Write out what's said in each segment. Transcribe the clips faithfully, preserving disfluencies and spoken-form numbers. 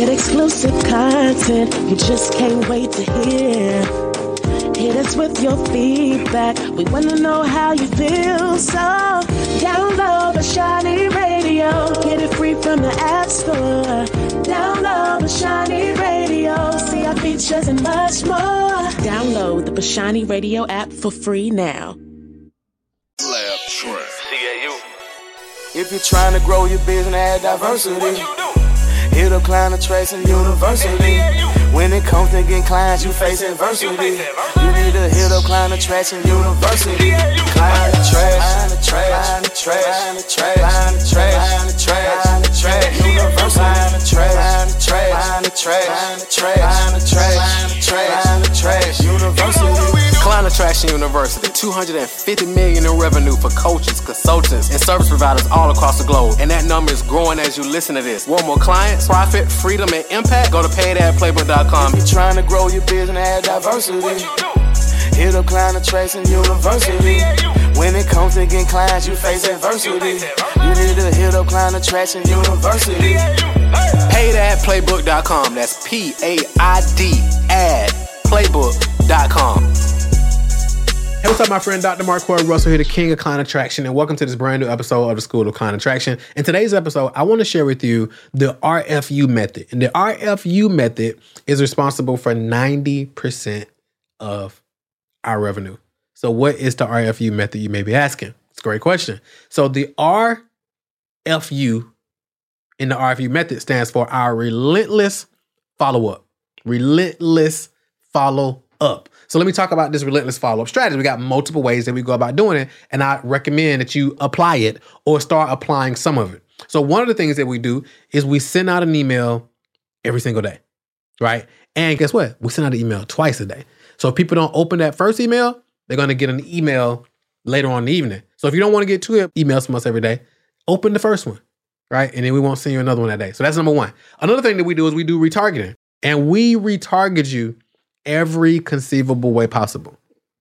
Get exclusive content you just can't wait to hear. Hit us with your feedback. We want to know how you feel. So download Bashani Radio. Get it free from the App Store. Download Bashani Radio. See our features and much more. Download the Bashani Radio app for free now. Lab Track. C A U. If you're trying to grow your business, add diversity. What you do? Hit up Client Attraction University. When it comes to getting clients, you face adversity. You need to hit up Client Attraction University. Client Attraction, Client Attraction, Client Attraction, Client Attraction, Client Attraction University. Client Attraction, Client Attraction, Client Attraction, Client Attraction University. Client Attraction University, two hundred fifty million dollars in revenue for coaches, consultants, and service providers all across the globe. And that number is growing as you listen to this. Want more clients, profit, freedom, and impact? Go to paid ad playbook dot com. If you're trying to grow your business, add diversity. Hit up Client Attraction University. When it comes to getting clients, you face adversity. You need to hit up Client Attraction University. paid ad playbook dot com. That's P A I D ad playbook dot com. Hey, what's up, my friend? Doctor Marquel Russell here, the king of Client Attraction, and welcome to this brand new episode of the School of Client Attraction. In today's episode, I want to share with you the R F U method. And the R F U method is responsible for ninety percent of our revenue. So what is the R F U method, you may be asking? It's a great question. So the R F U in the R F U method stands for our relentless follow-up. Relentless follow-up. So let me talk about this relentless follow-up strategy. We got multiple ways that we go about doing it, and I recommend that you apply it or start applying some of it. So one of the things that we do is we send out an email every single day, right? And guess what? We send out an email twice a day. So if people don't open that first email, they're going to get an email later on in the evening. So if you don't want to get two emails from us every day, open the first one, right? And then we won't send you another one that day. So that's number one. Another thing that we do is we do retargeting, and we retarget you every conceivable way possible.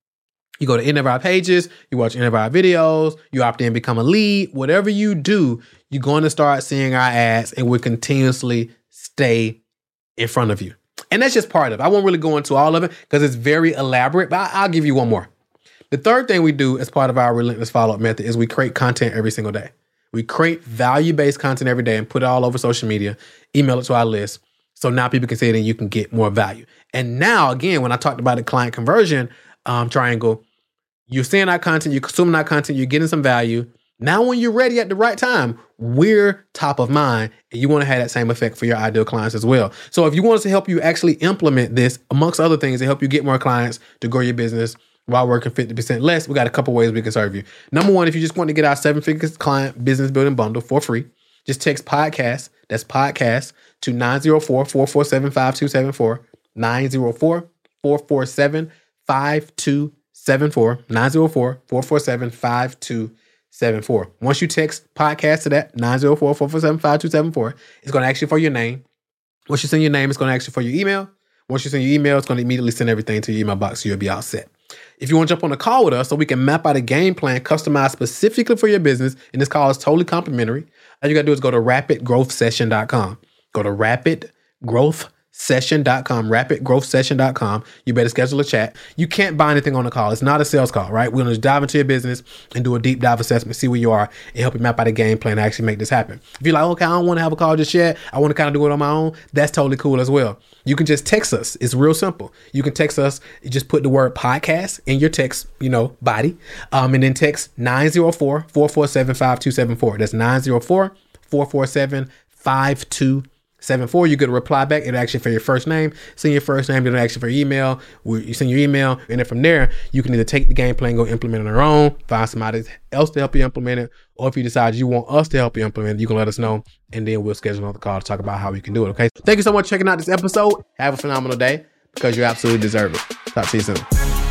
You go to any of our pages, you watch any of our videos, you opt in, become a lead. Whatever you do, you're going to start seeing our ads, and we'll continuously stay in front of you. And that's just part of it. I won't really go into all of it because it's very elaborate, but I'll give you one more. The third thing we do as part of our relentless follow-up method is we create content every single day. We create value-based content every day and put it all over social media, email it to our list. So now people can see it and you can get more value. And now, again, when I talked about the client conversion um, triangle, you're seeing our content, you're consuming our content, you're getting some value. Now, when you're ready at the right time, we're top of mind, and you want to have that same effect for your ideal clients as well. So if you want us to help you actually implement this, amongst other things, to help you get more clients, to grow your business while working fifty percent less, we got a couple ways we can serve you. Number one, if you just want to get our seven-figure client business building bundle for free, just text podcast, that's podcast, to nine zero four, four four seven, five two seven four, nine zero four, four four seven, five two seven four, nine zero four, four four seven, five two seven four. Once you text podcast to that, nine zero four, four four seven, five two seven four, it's going to ask you for your name. Once you send your name, it's going to ask you for your email. Once you send your email, it's going to immediately send everything to your email box, so you'll be all set. If you want to jump on a call with us so we can map out a game plan customized specifically for your business, and this call is totally complimentary, all you got to do is go to rapid growth session dot com. Go to rapid growth session dot com, rapid growth session dot com. You better schedule a chat. You can't buy anything on the call. It's not a sales call, right? We're going to dive into your business and do a deep dive assessment, see where you are, and help you map out a game plan to actually make this happen. If you're like, okay, I don't want to have a call just yet, I want to kind of do it on my own, that's totally cool as well. You can just text us. It's real simple. You can text us, you just put the word podcast in your text, you know, body, um, and then text nine zero four, four four seven, five two seven four. That's nine zero four, four four seven, five two seven four. You get a reply back. It'll ask you for your first name. Send your first name. It'll ask you for your email. You send your email, and then from there, you can either take the game plan, go implement it on your own, find somebody else to help you implement it, or if you decide you want us to help you implement it, you can let us know, and then we'll schedule another call to talk about how we can do it. Okay. Thank you so much for checking out this episode. Have a phenomenal day, because you absolutely deserve it. Talk to you soon.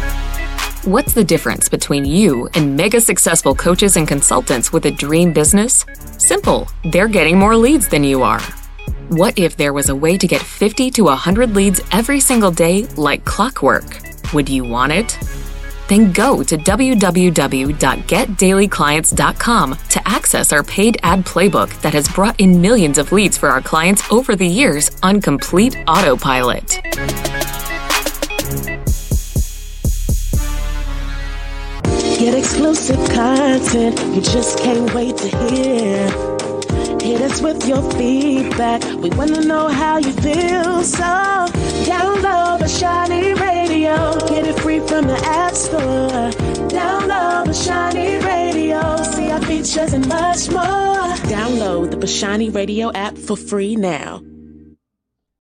What's the difference between you and mega successful coaches and consultants with a dream business? Simple. They're getting more leads than you are. What if there was a way to get fifty to one hundred leads every single day like clockwork? Would you want it? then go to w w w dot get daily clients dot com to access our paid ad playbook that has brought in millions of leads for our clients over the years on complete autopilot. Get exclusive content you just can't wait to hear. Hit us with your feedback. We want to know how you feel. So download the Shiny Radio. Get it free from the App Store. Download the Shiny Radio. See our features and much more. Download the Shiny Radio app for free now.